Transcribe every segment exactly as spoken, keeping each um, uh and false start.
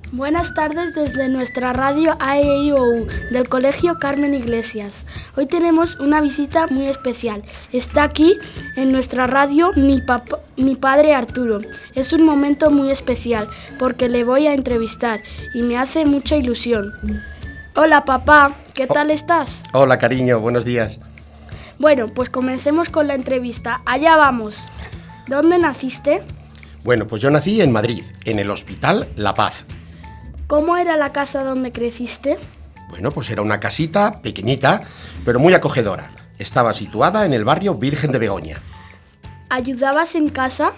Buenas tardes desde nuestra radio A E I O U del Colegio Carmen Iglesias. Hoy tenemos una visita muy especial. Está aquí en nuestra radio mi, pap- mi padre Arturo. Es un momento muy especial porque le voy a entrevistar y me hace mucha ilusión. Hola papá, ¿qué tal estás? Hola cariño, buenos días. Bueno, pues comencemos con la entrevista. Allá vamos. ¿Dónde naciste? Bueno, pues yo nací en Madrid, en el Hospital La Paz. ¿Cómo era la casa donde creciste? Bueno, pues era una casita pequeñita, pero muy acogedora. Estaba situada en el barrio Virgen de Begoña. ¿Ayudabas en casa?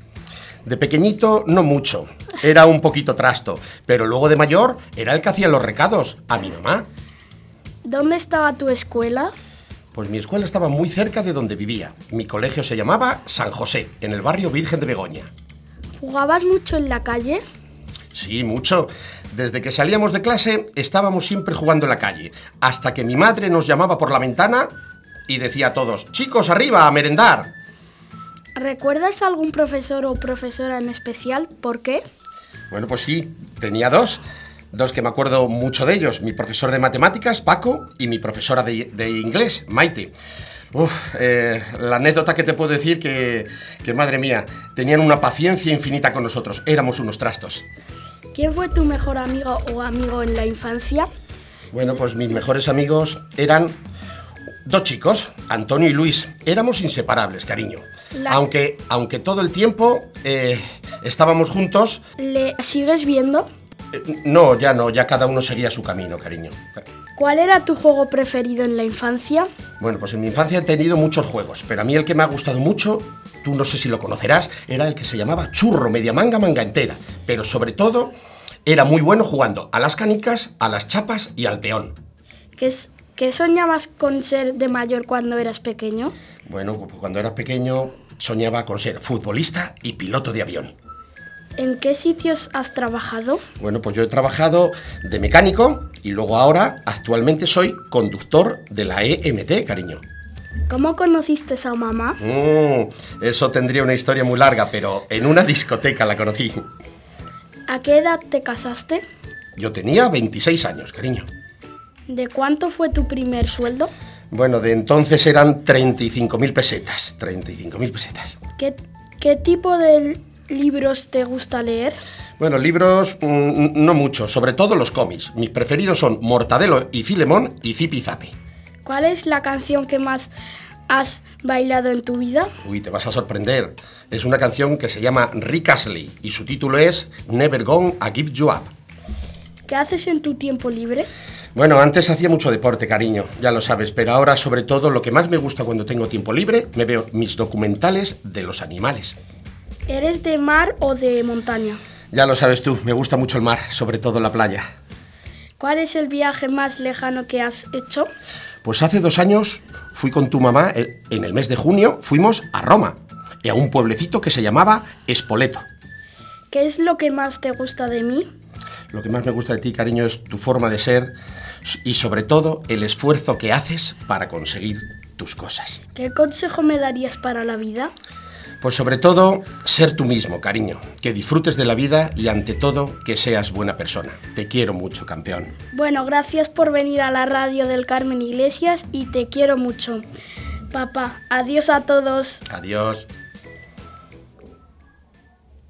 De pequeñito, no mucho. Era un poquito trasto, pero luego de mayor era el que hacía los recados a mi mamá. ¿Dónde estaba tu escuela? Pues mi escuela estaba muy cerca de donde vivía. Mi colegio se llamaba San José, en el barrio Virgen de Begoña. ¿Jugabas mucho en la calle? Sí, mucho. Desde que salíamos de clase estábamos siempre jugando en la calle, hasta que mi madre nos llamaba por la ventana y decía a todos: «Chicos, arriba, a merendar». ¿Recuerdas algún profesor o profesora en especial? ¿Por qué? Bueno, pues sí, tenía dos. Dos que me acuerdo mucho de ellos. Mi profesor de matemáticas, Paco, y mi profesora de, de inglés, Maite. Uf, eh, la anécdota que te puedo decir que, que, madre mía, tenían una paciencia infinita con nosotros. Éramos unos trastos. ¿Quién fue tu mejor amigo o amigo en la infancia? Bueno, pues mis mejores amigos eran dos chicos, Antonio y Luis. Éramos inseparables, cariño. La... Aunque, aunque todo el tiempo eh, estábamos juntos... ¿Le sigues viendo? Eh, no, ya no, ya cada uno seguía su camino, cariño. ¿Cuál era tu juego preferido en la infancia? Bueno, pues en mi infancia he tenido muchos juegos, pero a mí el que me ha gustado mucho, tú no sé si lo conocerás, era el que se llamaba churro, media manga, manga entera. Pero sobre todo, era muy bueno jugando a las canicas, a las chapas y al peón. ¿Qué, es, ¿Qué soñabas con ser de mayor cuando eras pequeño? Bueno, pues cuando eras pequeño soñaba con ser futbolista y piloto de avión. ¿En qué sitios has trabajado? Bueno, pues yo he trabajado de mecánico y luego ahora, actualmente, soy conductor de la E M T, cariño. ¿Cómo conociste a mamá? Mm, eso tendría una historia muy larga, pero en una discoteca la conocí. ¿A qué edad te casaste? Yo tenía veintiséis años, cariño. ¿De cuánto fue tu primer sueldo? Bueno, de entonces eran treinta y cinco mil pesetas. treinta y cinco mil pesetas. ¿Qué, qué tipo de libros te gusta leer? Bueno, libros mmm, no mucho, sobre todo los cómics. Mis preferidos son Mortadelo y Filemón y Zipi Zape. ¿Cuál es la canción que más has bailado en tu vida? Uy, te vas a sorprender. Es una canción que se llama Rick Astley y su título es Never Gonna Give You Up. ¿Qué haces en tu tiempo libre? Bueno, antes hacía mucho deporte, cariño, ya lo sabes, pero ahora sobre todo lo que más me gusta cuando tengo tiempo libre, me veo mis documentales de los animales. ¿Eres de mar o de montaña? Ya lo sabes tú, me gusta mucho el mar, sobre todo la playa. ¿Cuál es el viaje más lejano que has hecho? Pues hace dos años fui con tu mamá, en el mes de junio, fuimos a Roma, y a un pueblecito que se llamaba Spoleto. ¿Qué es lo que más te gusta de mí? Lo que más me gusta de ti, cariño, es tu forma de ser y sobre todo el esfuerzo que haces para conseguir tus cosas. ¿Qué consejo me darías para la vida? Pues sobre todo, ser tú mismo, cariño. Que disfrutes de la vida y ante todo, que seas buena persona. Te quiero mucho, campeón. Bueno, gracias por venir a la radio del Carmen Iglesias y te quiero mucho. Papá, adiós a todos. Adiós.